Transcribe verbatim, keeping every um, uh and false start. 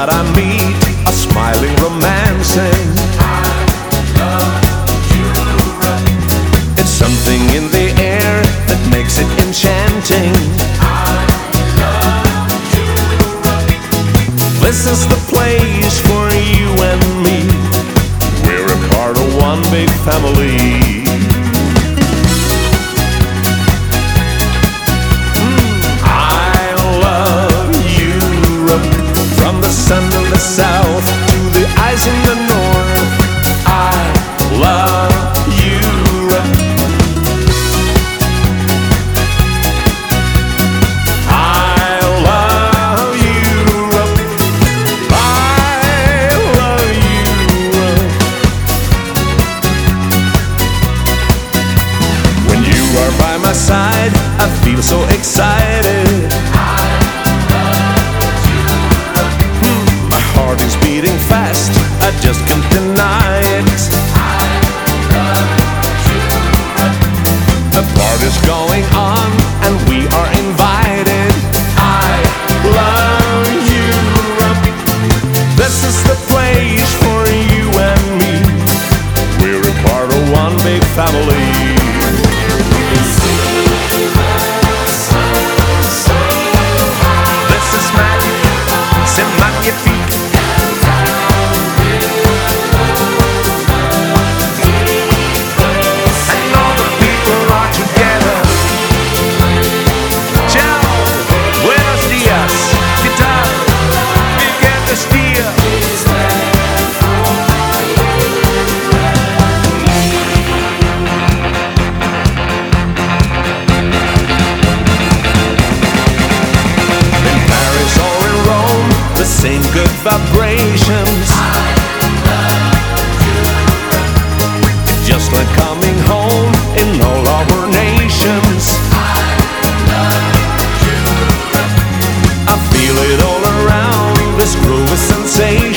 that I meet are smiling, romancing. It's something in the air that makes it enchanting. This is the place for you and me. We're a part of one big family. From the sun in the south to the ice in the north, I love Europe. I love Europe. I love Europe. When you are by my side, I feel so excited. Is beating fast, I just can't deny it. A party's going on and we are invited. I love Europe. This is the place for you and me. We're a part of one big family. This is magic, c'est magnifique. The same good vibrations. It's just like coming home in all our nations. I feel it all around, this groove is sensation.